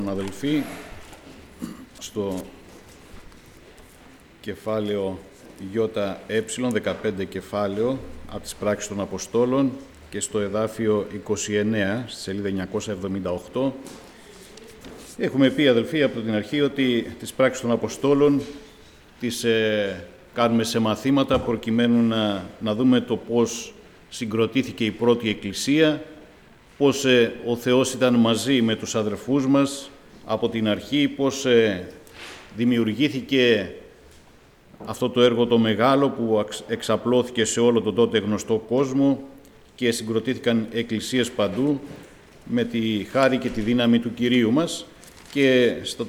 Αδελφοί, στο κεφάλαιο ΙΕ, 15 κεφάλαιο από τις πράξεις των Αποστόλων και στο εδάφιο 29, στη σελίδα 978. Έχουμε πει, αδελφοί, από την αρχή ότι τις πράξεις των Αποστόλων τις κάνουμε σε μαθήματα προκειμένου να δούμε το πώς συγκροτήθηκε η πρώτη Εκκλησία, πώς ο Θεός ήταν μαζί με τους αδερφούς μας από την αρχή, πώς δημιουργήθηκε αυτό το έργο το μεγάλο που εξαπλώθηκε σε όλο τον τότε γνωστό κόσμο και συγκροτήθηκαν εκκλησίες παντού με τη χάρη και τη δύναμη του Κυρίου μας. Και στα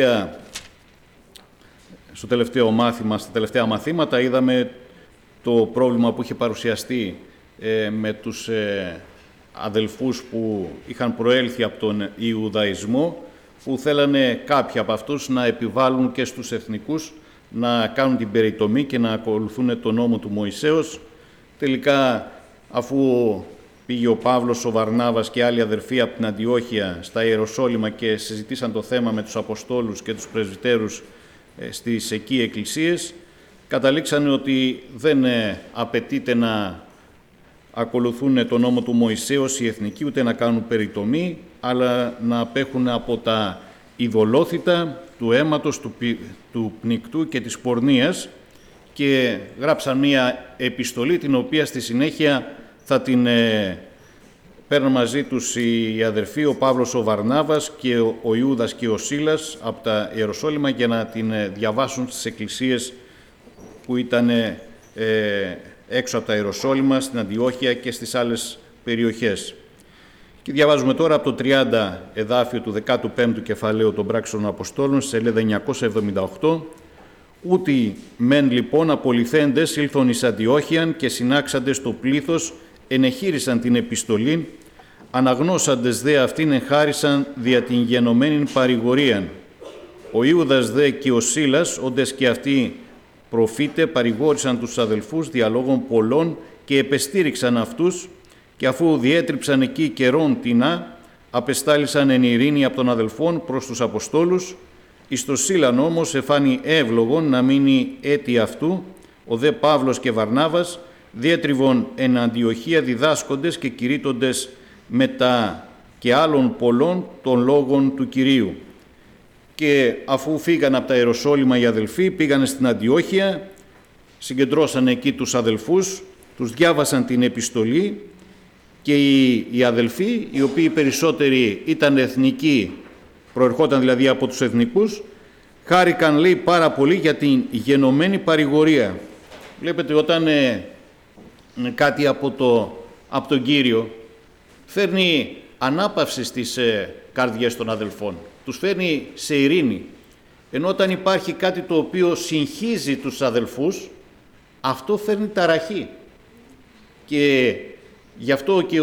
τελευταία μαθήματα είδαμε το πρόβλημα που είχε παρουσιαστεί με τους αδελφούς που είχαν προέλθει από τον Ιουδαϊσμό, που θέλανε κάποιοι από αυτούς να επιβάλλουν και στους εθνικούς να κάνουν την περιτομή και να ακολουθούν τον νόμο του Μωυσέως. Τελικά, αφού πήγε ο Παύλος, ο Βαρνάβας και άλλοι αδερφοί από την Αντιόχεια στα Ιεροσόλυμα και συζητήσαν το θέμα με τους Αποστόλους και τους Πρεσβυτέρους στις εκεί εκκλησίες, καταλήξανε ότι δεν απαιτείται να ακολουθούν τον νόμο του Μωυσέως οι εθνικοί, ούτε να κάνουν περιτομή, αλλά να απέχουν από τα ειδωλόθητα, του αίματος, του πνικτού και της πορνείας, και γράψαν μία επιστολή την οποία στη συνέχεια θα την παίρνουν μαζί τους οι αδερφοί, ο Παύλος, ο Βαρνάβας και ο Ιούδας και ο Σίλας από τα Ιεροσόλυμα, για να την διαβάσουν στις εκκλησίες που ήταν έξω από τα Ιεροσόλυμα, στην Αντιόχεια και στις άλλες περιοχές. Και διαβάζουμε τώρα από το 30 εδάφιο του 15ου κεφαλαίου των πράξεων των Αποστόλων, σελίδα 978. «Ούτι μεν λοιπόν απολυθέντες ήλθον εις Αντιόχειαν και συνάξαντες το πλήθος ενεχείρισαν την επιστολήν, αναγνώσαντες δε αυτήν εγχάρισαν δια την γενομένην παρηγορίαν. Ο Ιούδας δε και ο Σίλας, όντες και αυτοί προφήτε, παρηγόρησαν τους αδελφούς διαλόγων πολλών και επεστήριξαν αυτούς, και αφού διέτριψαν εκεί καιρόν τινά, απεστάλησαν εν ειρήνη από των αδελφών προς τους Αποστόλους. Εις το Σίλαν όμως εφάνει εύλογον να μείνει έτη αυτού, ο δε Παύλος και Βαρνάβας, διέτριβον εν Αντιοχία διδάσκοντες και κηρύττοντες μετά και άλλων πολλών των λόγων του Κυρίου. Και αφού φύγαν από τα Ιεροσόλυμα οι αδελφοί, πήγανε στην Αντιόχεια, συγκεντρώσαν εκεί τους αδελφούς, τους διάβασαν την επιστολή, και οι αδελφοί, οι οποίοι περισσότεροι ήταν εθνικοί, προερχόταν δηλαδή από τους εθνικούς, χάρηκαν, λέει, πάρα πολύ για την γενομένη παρηγορία. Βλέπετε, όταν κάτι από τον Κύριο φέρνει ανάπαυση στις καρδιές των αδελφών, τους φέρνει σε ειρήνη, ενώ όταν υπάρχει κάτι το οποίο συγχύζει τους αδελφούς, αυτό φέρνει ταραχή. Και γι' αυτό και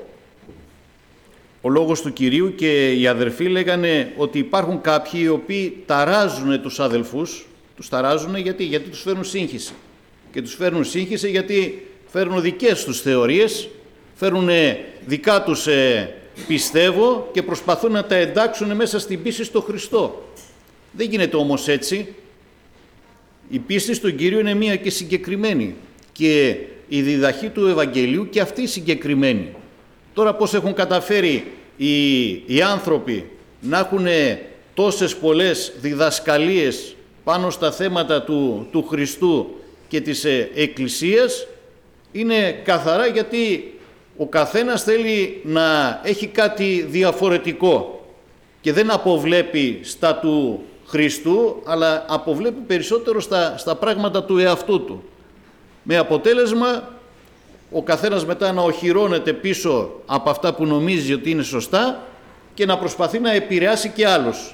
ο λόγος του Κυρίου και οι αδελφοί λέγανε ότι υπάρχουν κάποιοι οι οποίοι ταράζουν τους αδελφούς. Τους ταράζουν γιατί τους φέρνουν σύγχυση. Και τους φέρνουν σύγχυση γιατί φέρνουν δικές τους θεωρίες, φέρνουν δικά τους πιστεύω και προσπαθούν να τα εντάξουν μέσα στην πίστη στο Χριστό. Δεν γίνεται όμως έτσι. Η πίστη στον Κύριο είναι μία και συγκεκριμένη, και η διδαχή του Ευαγγελίου και αυτή συγκεκριμένη. Τώρα πώς έχουν καταφέρει οι άνθρωποι να έχουν τόσες πολλές διδασκαλίες πάνω στα θέματα του Χριστού και της Εκκλησίας, είναι καθαρά γιατί ο καθένας θέλει να έχει κάτι διαφορετικό και δεν αποβλέπει στα του Χριστού, αλλά αποβλέπει περισσότερο στα πράγματα του εαυτού του. Με αποτέλεσμα ο καθένας μετά να οχυρώνεται πίσω από αυτά που νομίζει ότι είναι σωστά και να προσπαθεί να επηρεάσει και άλλους.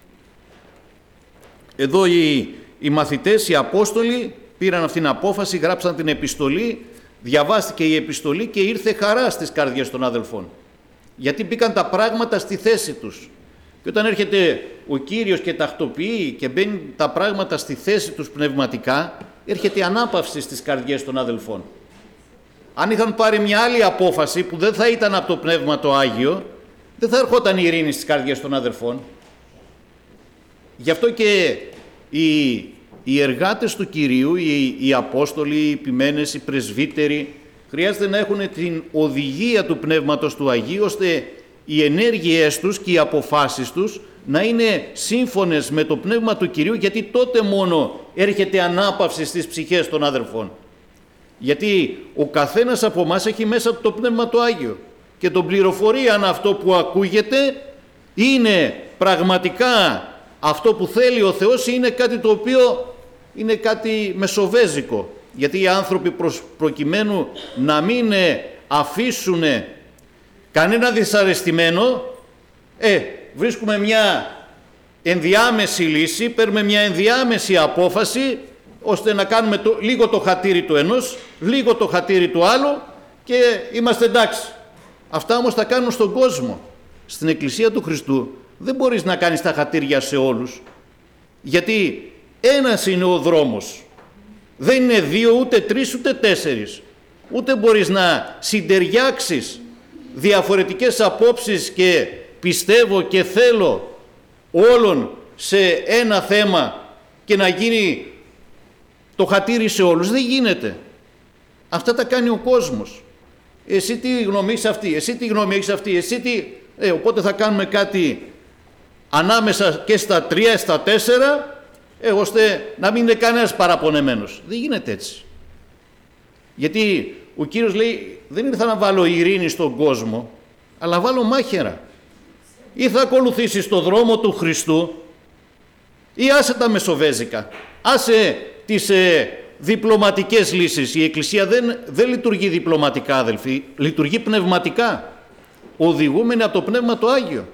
Εδώ οι μαθητές, οι Απόστολοι πήραν αυτήν την απόφαση, γράψαν την επιστολή, διαβάστηκε η επιστολή και ήρθε χαρά στις καρδιές των αδελφών. Γιατί μπήκαν τα πράγματα στη θέση τους. Και όταν έρχεται ο Κύριος και τακτοποιεί και μπαίνουν τα πράγματα στη θέση τους πνευματικά, έρχεται η ανάπαυση στις καρδιές των αδελφών. Αν είχαν πάρει μια άλλη απόφαση που δεν θα ήταν από το Πνεύμα το Άγιο, δεν θα ερχόταν η ειρήνη στις καρδιές των αδελφών. Γι' αυτό και οι εργάτες του Κυρίου, οι Απόστολοι, οι Επιμένες, οι Πρεσβύτεροι, χρειάζεται να έχουν την οδηγία του Πνεύματος του Αγίου, ώστε οι ενέργειές τους και οι αποφάσεις τους να είναι σύμφωνες με το Πνεύμα του Κυρίου, γιατί τότε μόνο έρχεται ανάπαυση στις ψυχές των αδερφών. Γιατί ο καθένας από εμάς έχει μέσα του το Πνεύμα το Άγιο και τον πληροφορεί αν αυτό που ακούγεται είναι πραγματικά αυτό που θέλει ο Θεός ή είναι κάτι το οποίο είναι κάτι μεσοβέζικο. Γιατί οι άνθρωποι προκειμένου να μην αφήσουν κανένα δυσαρεστημένο, βρίσκουμε μια ενδιάμεση λύση, παίρνουμε μια ενδιάμεση απόφαση, ώστε να κάνουμε λίγο το χατήρι του ενός, λίγο το χατήρι του άλλου και είμαστε εντάξει. Αυτά όμως τα κάνουν στον κόσμο. Στην Εκκλησία του Χριστού δεν μπορείς να κάνεις τα χατήρια σε όλους, γιατί ένας είναι ο δρόμος. Δεν είναι 2, ούτε 3, ούτε 4. Ούτε μπορείς να συντεριάξεις διαφορετικές απόψεις και πιστεύω και θέλω όλων σε ένα θέμα και να γίνει το χατήρι σε όλους. Δεν γίνεται. Αυτά τα κάνει ο κόσμος. Εσύ τι γνώμη έχεις αυτή, εσύ τι γνώμη έχεις αυτή, εσύ τι... οπότε θα κάνουμε κάτι ανάμεσα και στα 3, στα 4, ώστε να μην είναι κανένας παραπονεμένος. Δεν γίνεται έτσι. Γιατί ο Κύριος λέει, δεν ήρθα να βάλω ειρήνη στον κόσμο, αλλά βάλω μάχαιρα. Ή θα ακολουθήσεις το δρόμο του Χριστού, ή άσε τα μεσοβέζικα. Άσε τις διπλωματικές λύσεις. Η Εκκλησία δεν λειτουργεί διπλωματικά, αδελφοί, λειτουργεί πνευματικά, οδηγούμενη από το Πνεύμα το Άγιο.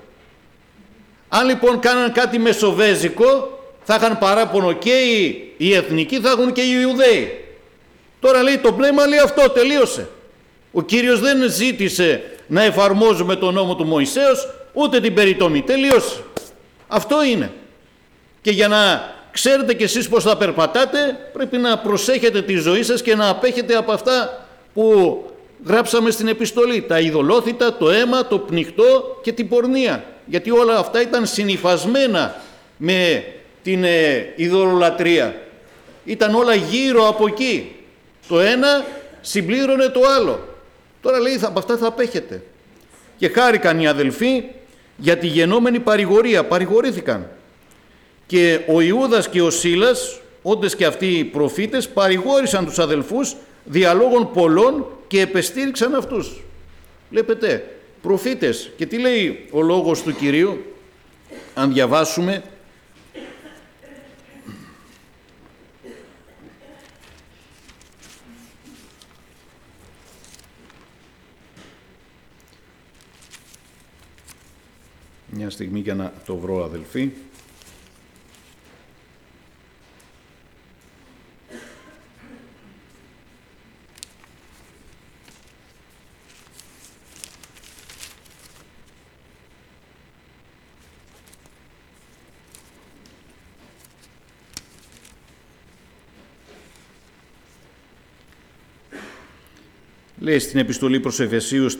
Αν λοιπόν κάναν κάτι μεσοβέζικο, θα είχαν παράπονο και οι εθνικοί, θα έχουν και οι Ιουδαίοι. Τώρα λέει το Πνεύμα, λέει αυτό, τελείωσε. Ο Κύριος δεν ζήτησε να εφαρμόζουμε τον νόμο του Μωυσέως, ούτε την περιτομή, τελείωσε. Αυτό είναι. Και για να ξέρετε κι εσείς πώς θα περπατάτε, πρέπει να προσέχετε τη ζωή σας και να απέχετε από αυτά που γράψαμε στην επιστολή. Τα ειδωλόθητα, το αίμα, το πνιχτό και την πορνεία. Γιατί όλα αυτά ήταν συνυφασμένα με την ειδωλολατρία. Ήταν όλα γύρω από εκεί. Το ένα συμπλήρωνε το άλλο. Τώρα λέει από αυτά θα απέχετε. Και χάρηκαν οι αδελφοί για τη γενόμενη παρηγορία. Παρηγορήθηκαν. Και ο Ιούδας και ο Σίλας, όντες και αυτοί οι προφήτες, παρηγόρησαν τους αδελφούς διαλόγων πολλών και επεστήριξαν αυτούς. Βλέπετε, προφήτες. Και τι λέει ο λόγος του Κυρίου, αν διαβάσουμε, μια στιγμή για να το βρω, αδελφοί. Λέει στην επιστολή προς Εφεσίους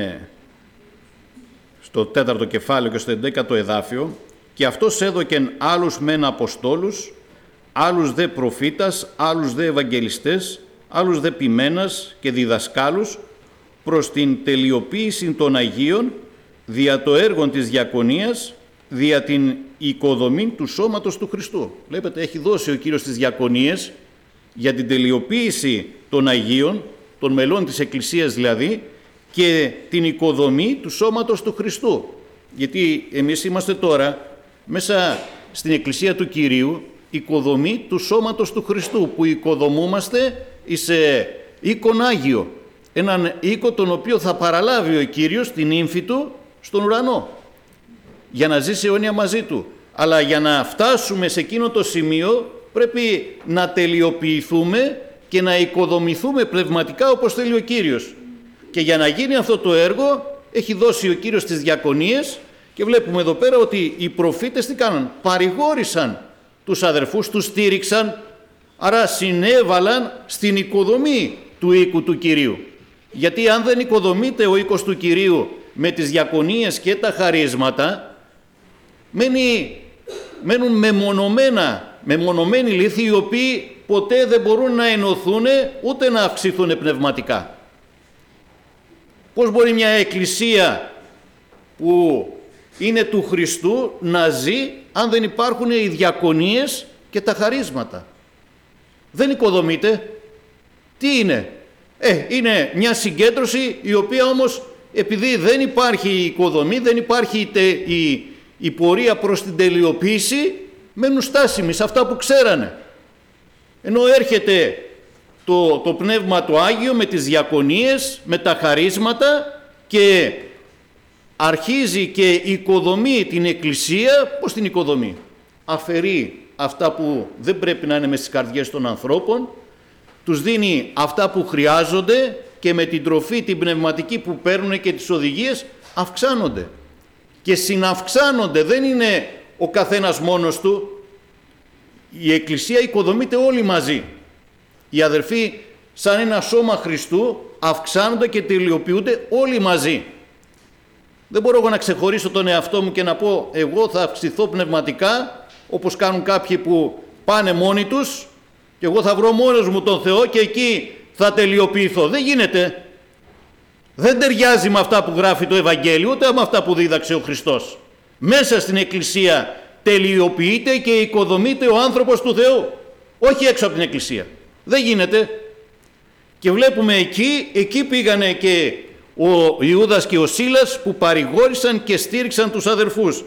στο 4ο κεφάλαιο και στο 11ο εδάφιο, και αυτός έδωκεν άλλους μεν αποστόλους, άλλους δε προφήτας, άλλους δε ευαγγελιστές, άλλους δε ποιμένας και διδασκάλους προς την τελειοποίηση των Αγίων, δια το έργο της διακονίας, δια την οικοδομή του σώματος του Χριστού. Βλέπετε, έχει δώσει ο Κύριος τις διακονίες για την τελειοποίηση των Αγίων, των μελών της Εκκλησίας δηλαδή, και την οικοδομή του σώματος του Χριστού. Γιατί εμείς είμαστε τώρα μέσα στην Εκκλησία του Κυρίου, οικοδομή του σώματος του Χριστού, που οικοδομούμαστε σε οίκον Άγιο. Έναν οίκο τον οποίο θα παραλάβει ο Κύριος την ύμφη του στον ουρανό, για να ζήσει αιώνια μαζί του. Αλλά για να φτάσουμε σε εκείνο το σημείο πρέπει να τελειοποιηθούμε και να οικοδομηθούμε πνευματικά όπως θέλει ο Κύριος. Και για να γίνει αυτό το έργο έχει δώσει ο Κύριος τις διακονίες, και βλέπουμε εδώ πέρα ότι οι προφήτες τι κάναν? Παρηγόρησαν τους αδερφούς, τους στήριξαν, άρα συνέβαλαν στην οικοδομή του οίκου του Κυρίου. Γιατί αν δεν οικοδομείται ο οίκος του Κυρίου με τις διακονίες και τα χαρίσματα, μένει μένουν μεμονωμένοι λύθοι, οι οποίοι ποτέ δεν μπορούν να ενωθούν ούτε να αυξηθούν πνευματικά. Πώς μπορεί μια εκκλησία που είναι του Χριστού να ζει αν δεν υπάρχουν οι διακονίες και τα χαρίσματα? Δεν οικοδομείται. Τι είναι? Είναι μια συγκέντρωση η οποία όμως, επειδή δεν υπάρχει η οικοδομή, δεν υπάρχει η πορεία προς την τελειοποίηση, μένουν στάσιμοι σε αυτά που ξέρανε. Ενώ έρχεται το Πνεύμα το Άγιο με τις διακονίες, με τα χαρίσματα και αρχίζει και οικοδομεί την Εκκλησία. Πώς την οικοδομεί? Αφαιρεί αυτά που δεν πρέπει να είναι μες στις καρδιές των ανθρώπων, τους δίνει αυτά που χρειάζονται και με την τροφή την πνευματική που παίρνουν και τις οδηγίες αυξάνονται και συναυξάνονται. Δεν είναι ο καθένας μόνος του. Η Εκκλησία οικοδομείται όλοι μαζί. Οι αδερφοί σαν ένα σώμα Χριστού αυξάνονται και τελειοποιούνται όλοι μαζί. Δεν μπορώ εγώ να ξεχωρίσω τον εαυτό μου και να πω εγώ θα αυξηθώ πνευματικά, όπως κάνουν κάποιοι που πάνε μόνοι τους, και εγώ θα βρω μόνος μου τον Θεό και εκεί θα τελειοποιηθώ. Δεν γίνεται. Δεν ταιριάζει με αυτά που γράφει το Ευαγγέλιο, ούτε με αυτά που δίδαξε ο Χριστός. Μέσα στην Εκκλησία τελειοποιείται και οικοδομείται ο άνθρωπος του Θεού, όχι έξω από την Εκκλησία. Δεν γίνεται. Και βλέπουμε εκεί πήγανε και ο Ιούδας και ο Σίλας που παρηγόρησαν και στήριξαν τους αδερφούς.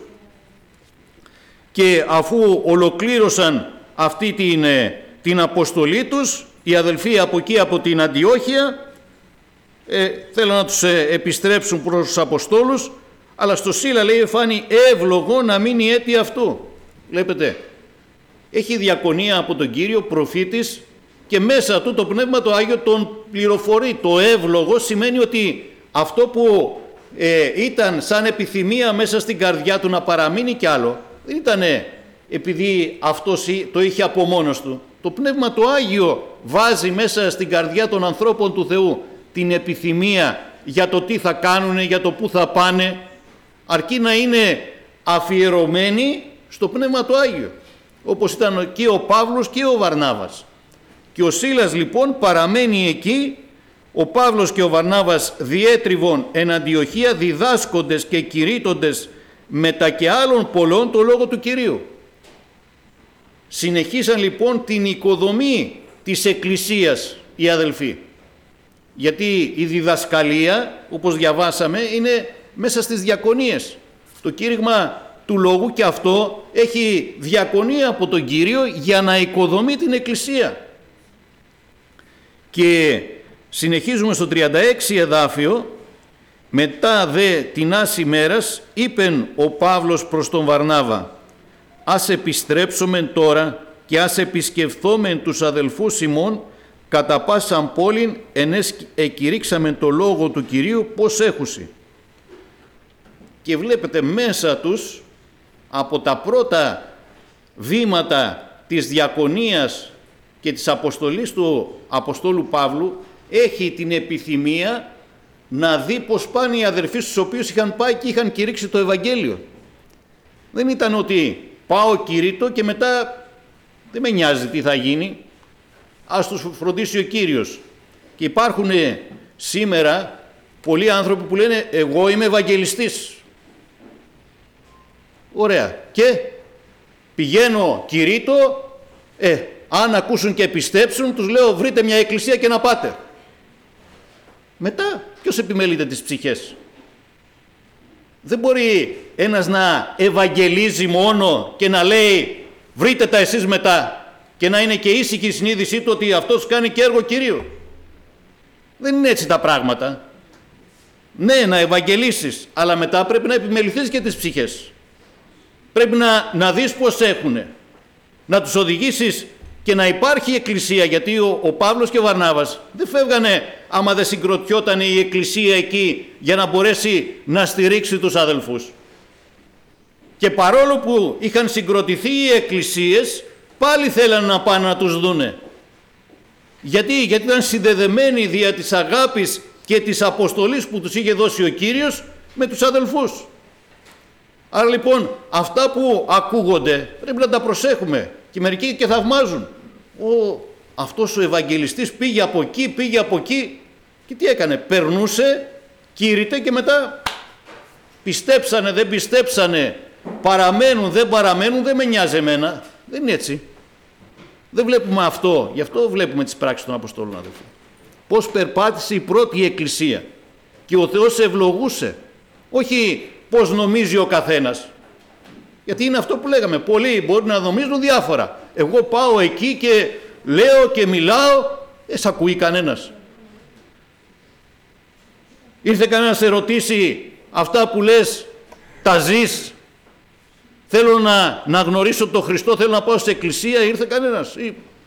Και αφού ολοκλήρωσαν αυτή την αποστολή τους, οι αδελφοί από εκεί από την Αντιόχεια θέλουν να τους επιστρέψουν προς τους Αποστόλους, αλλά στο Σίλα λέει εφάνει εύλογο να μείνει έτη αυτού. Βλέπετε, έχει διακονία από τον Κύριο, προφήτης, και μέσα του το Πνεύμα το Άγιο τον πληροφορεί. Το εύλογο σημαίνει ότι αυτό που ήταν σαν επιθυμία μέσα στην καρδιά του να παραμείνει κι άλλο, δεν ήταν επειδή αυτός το είχε από μόνος του. Το Πνεύμα το Άγιο βάζει μέσα στην καρδιά των ανθρώπων του Θεού την επιθυμία για το τι θα κάνουν, για το πού θα πάνε, αρκεί να είναι αφιερωμένοι στο Πνεύμα το Άγιο, όπως ήταν και ο Παύλος και ο Βαρνάβας. Και ο Σίλας λοιπόν παραμένει εκεί, ο Παύλος και ο Βαρνάβας διέτριβον εν Αντιοχία, διδάσκοντες και κηρύττοντες μετά και άλλων πολλών το λόγο του Κυρίου. Συνεχίσαν λοιπόν την οικοδομή της Εκκλησίας οι αδελφοί. Γιατί η διδασκαλία, όπως διαβάσαμε, είναι μέσα στις διακονίες. Το κήρυγμα του λόγου και αυτό έχει διακονία από τον Κύριο για να οικοδομεί την Εκκλησία. Και συνεχίζουμε στο 36 εδάφιο. Μετά δε τινάς ημέρας είπεν ο Παύλος προς τον Βαρνάβα, ας επιστρέψομεν τώρα και ας επισκεφθόμεν τους αδελφούς ημών κατά πάσαν πόλην ενές εκηρύξαμεν το λόγο του Κυρίου πως έχουσι. Και βλέπετε μέσα τους από τα πρώτα βήματα της διακονίας και της αποστολής του Αποστόλου Παύλου έχει την επιθυμία να δει πως πάνε οι αδερφοί στους οποίους είχαν πάει και είχαν κηρύξει το Ευαγγέλιο. Δεν ήταν ότι πάω κηρύττω και μετά δεν με νοιάζει τι θα γίνει, ας τους φροντίσει ο Κύριος. Και υπάρχουν σήμερα πολλοί άνθρωποι που λένε εγώ είμαι Ευαγγελιστής. Ωραία. Και πηγαίνω κηρύττω, αν ακούσουν και πιστέψουν τους λέω βρείτε μια εκκλησία και να πάτε. Μετά ποιος επιμελείται τις ψυχές? Δεν μπορεί ένας να ευαγγελίζει μόνο και να λέει βρείτε τα εσείς μετά και να είναι και ήσυχη η συνείδησή του ότι αυτός κάνει και έργο Κυρίου. Δεν είναι έτσι τα πράγματα. Ναι, να ευαγγελίσεις, αλλά μετά πρέπει να επιμεληθείς και τις ψυχές. Πρέπει να δεις πώς έχουνε, να τους οδηγήσεις και να υπάρχει εκκλησία, γιατί ο Παύλος και ο Βαρνάβας δεν φεύγανε άμα δεν συγκροτιόταν η εκκλησία εκεί για να μπορέσει να στηρίξει τους αδελφούς. Και παρόλο που είχαν συγκροτηθεί οι εκκλησίες, πάλι θέλανε να πάνε να τους δούνε. Γιατί ήταν συνδεδεμένοι δια της αγάπης και της αποστολής που τους είχε δώσει ο Κύριος με τους αδελφούς. Άρα λοιπόν αυτά που ακούγονται πρέπει να τα προσέχουμε, και μερικοί και θαυμάζουν. Αυτός ο Ευαγγελιστής πήγε από εκεί, πήγε από εκεί, και τι έκανε? Περνούσε, κήρυτε, και μετά πιστέψανε, δεν πιστέψανε, παραμένουν, δεν παραμένουν, δεν με νοιάζει εμένα. Δεν είναι έτσι. Δεν βλέπουμε αυτό. Γι' αυτό βλέπουμε τις πράξεις των Αποστόλων, αδελφοί. Πώς περπάτησε η πρώτη Εκκλησία και ο Θεός ευλογούσε. Όχι πώς νομίζει ο καθένας. Γιατί είναι αυτό που λέγαμε. Πολλοί μπορεί να νομίζουν διάφορα. Εγώ πάω εκεί και λέω και μιλάω, σ' ακούει κανένας? Ήρθε κανένας να ρωτήσει, αυτά που λες τα ζεις? Θέλω να γνωρίσω τον Χριστό, θέλω να πάω στην εκκλησία. Ήρθε κανένας?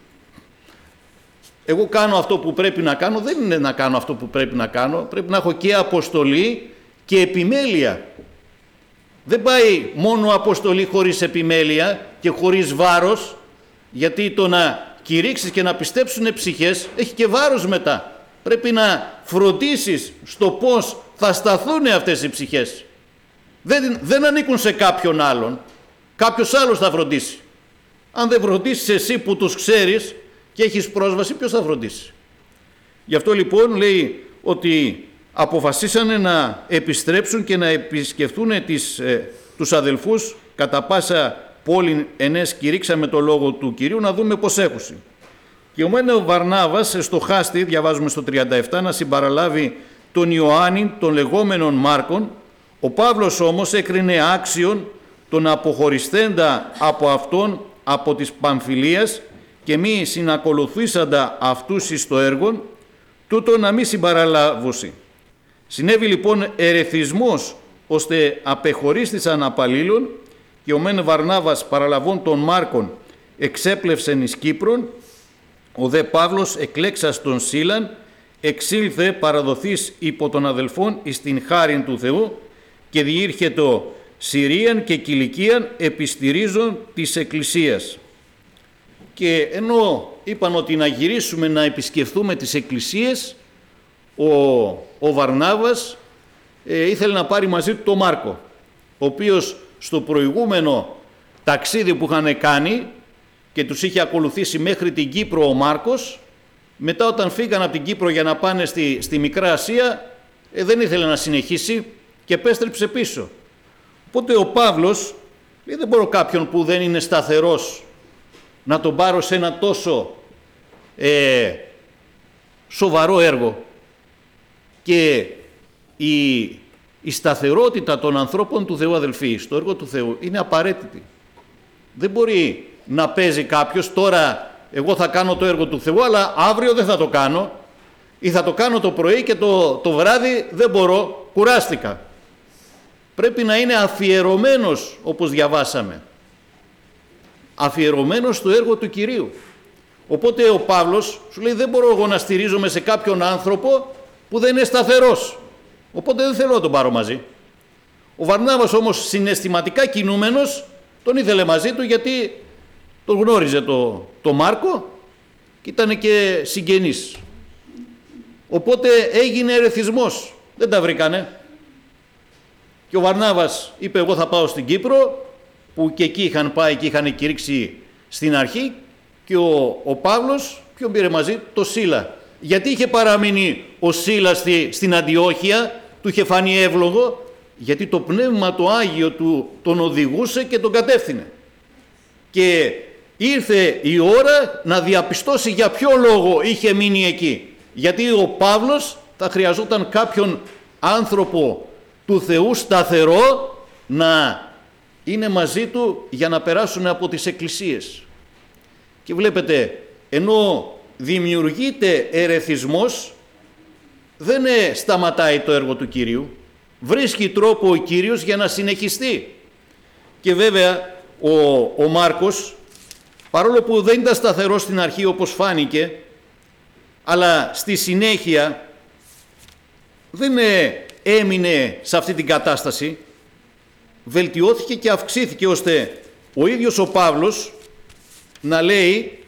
Εγώ κάνω αυτό που πρέπει να κάνω. Δεν είναι να κάνω αυτό που πρέπει να κάνω. Πρέπει να έχω και αποστολή και επιμέλεια. Δεν πάει μόνο αποστολή χωρίς επιμέλεια και χωρίς βάρος, γιατί το να κηρύξεις και να πιστέψουν ψυχές έχει και βάρος μετά. Πρέπει να φροντίσεις στο πώς θα σταθούν αυτές οι ψυχές. Δεν ανήκουν σε κάποιον άλλον. Κάποιος άλλος θα φροντίσει. Αν δεν φροντίσεις εσύ που τους ξέρεις και έχεις πρόσβαση, ποιος θα φροντίσει? Γι' αυτό λοιπόν λέει ότι αποφασίσανε να επιστρέψουν και να επισκεφθούν τους αδελφούς κατά πάσα πόλη ενές κηρύξαμε το λόγο του Κυρίου, να δούμε πώς έχουσι. Και ο Βαρνάβας στο Χάστη, διαβάζουμε στο 37, να συμπαραλάβει τον Ιωάννη, τον λεγόμενον Μάρκον. Ο Παύλος όμως έκρινε άξιον τον αποχωριστέντα από αυτόν από της Παμφιλίας και μη συνακολουθήσαντα αυτούς εις το έργον, τούτο να μη συμπαραλάβουσι. Συνέβη λοιπόν ερεθισμός, ώστε απεχωρίστησαν απαλλήλων, και ο μεν Βαρνάβας παραλαβών των Μάρκων εξέπλευσεν εις Κύπρον, ο δε Παύλος εκλέξας τον Σίλαν, εξήλθε παραδοθείς υπό των αδελφών εις την χάριν του Θεού, και διήρχετο Συρίαν και Κιλικίαν επιστηρίζων της Εκκλησίας. Και ενώ είπαν ότι να γυρίσουμε να επισκεφθούμε τις εκκλησίες, ο Βαρνάβας ήθελε να πάρει μαζί του τον Μάρκο, ο οποίος στο προηγούμενο ταξίδι που είχαν κάνει και τους είχε ακολουθήσει μέχρι την Κύπρο ο Μάρκος, μετά όταν φύγαν από την Κύπρο για να πάνε στη Μικρά Ασία, δεν ήθελε να συνεχίσει και επέστρεψε πίσω. Οπότε ο Παύλος λέει, δεν μπορώ κάποιον που δεν είναι σταθερός να τον πάρω σε ένα τόσο σοβαρό έργο. Και η σταθερότητα των ανθρώπων του Θεού, αδελφοί, στο έργο του Θεού είναι απαραίτητη. Δεν μπορεί να παίζει κάποιος, τώρα εγώ θα κάνω το έργο του Θεού, αλλά αύριο δεν θα το κάνω, ή θα το κάνω το πρωί και το βράδυ δεν μπορώ, κουράστηκα. Πρέπει να είναι αφιερωμένος, όπως διαβάσαμε. Αφιερωμένος στο έργο του Κυρίου. Οπότε ο Παύλος σου λέει, δεν μπορώ εγώ να στηρίζομαι σε κάποιον άνθρωπο που δεν είναι σταθερός. Οπότε δεν θέλω να τον πάρω μαζί. Ο Βαρνάβας όμως, συναισθηματικά κινούμενος, τον ήθελε μαζί του, γιατί τον γνώριζε το Μάρκο και ήταν και συγγενής. Οπότε έγινε ερεθισμός. Δεν τα βρήκανε. Και ο Βαρνάβας είπε, εγώ θα πάω στην Κύπρο, που και εκεί είχαν πάει και είχαν κηρύξει στην αρχή, και ο Παύλος ποιον πήρε μαζί? Το Σίλα. Γιατί είχε παραμείνει ο Σίλας στην Αντιόχεια, του είχε φανεί εύλογο? Γιατί το Πνεύμα το Άγιο του τον οδηγούσε και τον κατεύθυνε. Και ήρθε η ώρα να διαπιστώσει για ποιο λόγο είχε μείνει εκεί. Γιατί ο Παύλος θα χρειαζόταν κάποιον άνθρωπο του Θεού σταθερό να είναι μαζί του για να περάσουν από τις εκκλησίες. Και βλέπετε, ενώ δημιουργείται ερεθισμός, δεν σταματάει το έργο του Κυρίου. Βρίσκει τρόπο ο Κύριος για να συνεχιστεί. Και βέβαια ο Μάρκος, παρόλο που δεν ήταν σταθερός στην αρχή όπως φάνηκε, αλλά στη συνέχεια δεν έμεινε σε αυτή την κατάσταση, βελτιώθηκε και αυξήθηκε, ώστε ο ίδιος ο Παύλος να λέει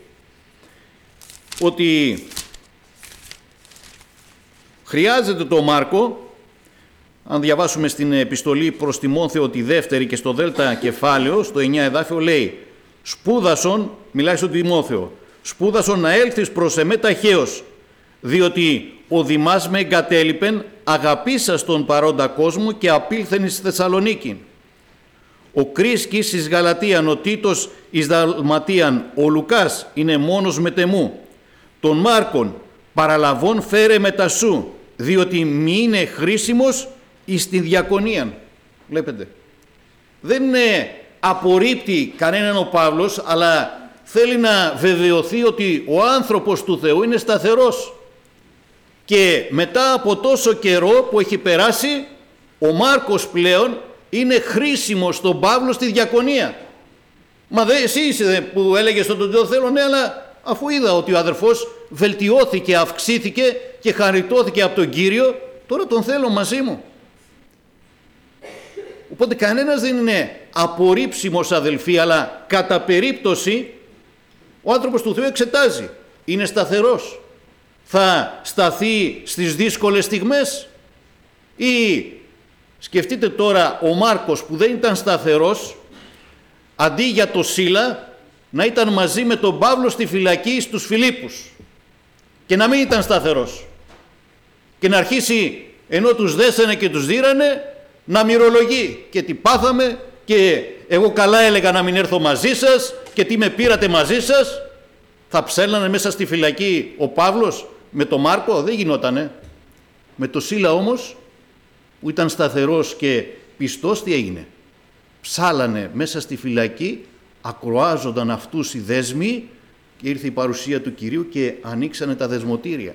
ότι χρειάζεται το Μάρκο, Αν διαβάσουμε στην επιστολή προς Τιμόθεο τη δεύτερη και στο δέλτα κεφάλαιο, στο 9 εδάφιο λέει «Σπούδασον», μιλάει στον Τιμόθεο, «σπούδασον να έλθεις προς εμέ ταχαίως, διότι ο Δημάς με εγκατέλειπεν, αγαπήσας τον παρόντα κόσμο και απήλθεν εις Θεσσαλονίκη. Ο Κρίσκης εις Γαλατίαν, ο Τίτος εις Δαλματίαν, ο Λουκάς είναι μόνος μετεμού. Τον Μάρκον παραλαβών φέρε μετά σου, διότι μη είναι χρήσιμος εις τη διακονία». Βλέπετε, δεν απορρίπτει κανέναν ο Παύλος, αλλά θέλει να βεβαιωθεί ότι ο άνθρωπος του Θεού είναι σταθερός. Και μετά από τόσο καιρό που έχει περάσει, ο Μάρκος πλέον είναι χρήσιμος στον Παύλο στη διακονία. Μα εσύ είσαι που έλεγες ότι τον θέλω, ναι, αλλά αφού είδα ότι ο αδερφός βελτιώθηκε, αυξήθηκε και χαριτώθηκε από τον Κύριο, τώρα τον θέλω μαζί μου. Οπότε κανένας δεν είναι απορρίψιμος, αδελφοί, αλλά κατά περίπτωση ο άνθρωπος του Θεού εξετάζει. Είναι σταθερός. Θα σταθεί στις δύσκολες στιγμές, ή σκεφτείτε τώρα ο Μάρκος που δεν ήταν σταθερός, αντί για το Σίλα να ήταν μαζί με τον Παύλο στη φυλακή στους Φιλίππους και να μην ήταν σταθερός και να αρχίσει, ενώ τους δέσανε και τους δίρανε, να μυρολογεί και τι πάθαμε και εγώ καλά έλεγα να μην έρθω μαζί σας και τι με πήρατε μαζί σας. Θα ψέλνανε μέσα στη φυλακή ο Παύλος με τον Μάρκο? Δεν γινότανε. Με το Σίλα όμως, που ήταν σταθερός και πιστός, τι έγινε? Ψάλανε μέσα στη φυλακή, ακροάζονταν αυτούς οι δέσμοι και ήρθε η παρουσία του Κυρίου και ανοίξανε τα δεσμοτήρια.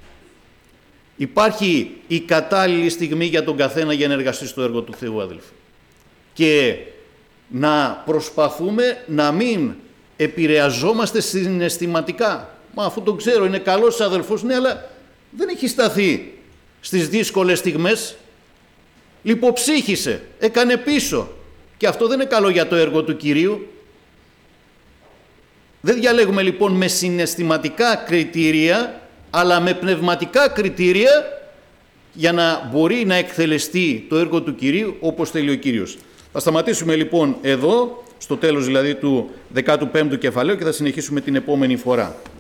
Υπάρχει η κατάλληλη στιγμή για τον καθένα για να εργαστεί στο έργο του Θεού, αδελφοί. Και να προσπαθούμε να μην επηρεαζόμαστε συναισθηματικά. Μα αφού τον ξέρω, είναι καλός αδελφός, ναι, αλλά δεν έχει σταθεί στις δύσκολες στιγμές. Λιποψύχησε, έκανε πίσω. Και αυτό δεν είναι καλό για το έργο του Κυρίου. Δεν διαλέγουμε λοιπόν με συναισθηματικά κριτήρια, αλλά με πνευματικά κριτήρια, για να μπορεί να εκτελεστεί το έργο του Κυρίου όπως θέλει ο Κύριος. Θα σταματήσουμε λοιπόν εδώ, στο τέλος δηλαδή του 15ου κεφαλαίου, και θα συνεχίσουμε την επόμενη φορά.